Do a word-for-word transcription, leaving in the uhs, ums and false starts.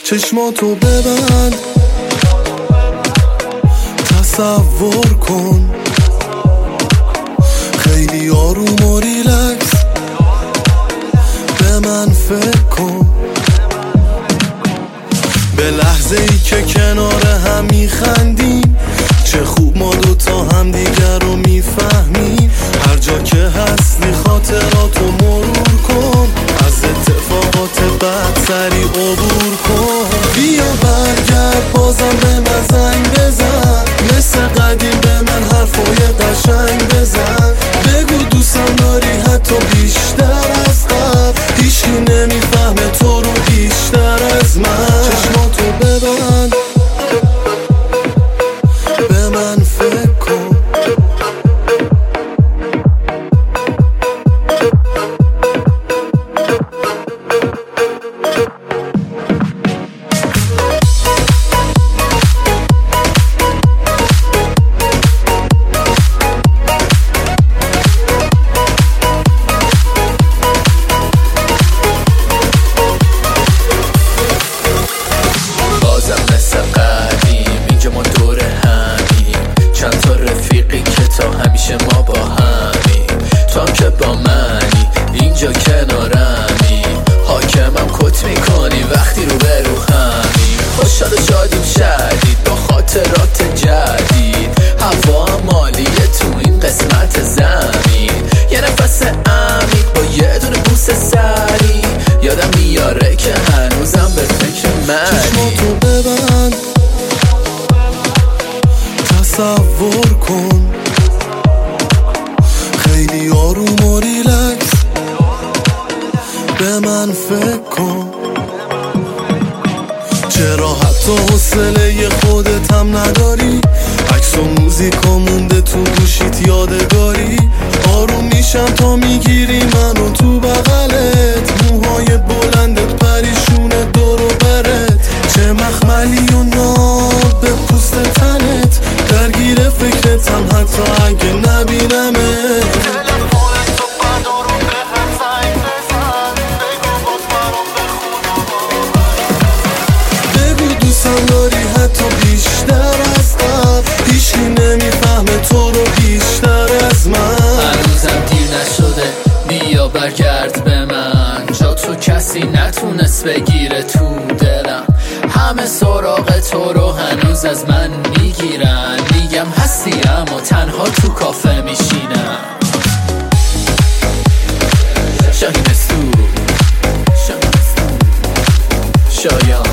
چشماتو ببند، تصور کن خیلی آروم و ریلکس، به من فکر کن. به لحظه ای که کنار هم میخندیم، چه خوب ما دوتا هم دیگر رو میفهمیم. هر جا که هستی خاطراتو مرور کن، از اتفاقات بد سریع عبور کن. بیا برگرد بازم به من زنگ بزن، مثل قدیم به من حرفای قشنگ بزن. بگو دوستم داری حتی بیشتر از قبل، هیچکی نمیفهمه تو رو بیشتر از من. چشماتو ببند، به من فکر کن. ما با همیم، تو هم که با منی اینجا کنارمی. حاکمم کت میکنی وقتی رو به رو همیم. خوشحال و شادیم شدید با خاطرات جدید، هوا هم مالیه تو این قسمت زمین. یه نفس عمیق با یه دونه بوس سری، یادم میاره که هنوزم به فکر منی. چشماتو ببند، تصور کن خیلی آروم و ریلکس، به من فکر کن. چرا حتی حوصله خودت هم نداری؟ عکس و موزیکا مونده تو گوشیت یادگاری. آروم میشم تا میگیری منو تو بغلت، موهای بلندت پریشونه دور و برت. چه مخملی و ناب به پوست تنت، درگیر فکرتم حتی اگه نبینمت. دوستم داری حتی بیشتر از قبل، هیچکی نمیفهمه تو رو بیشتر از من. هنوزم دیر نشده بیا برگرد به من، جا تو کسی نتونست بگیره تو دلم. همه سراغ تو رو هنوز از من میگیرن، میگم هستی اما تنها تو کافه میشینم. شاهین استو شایان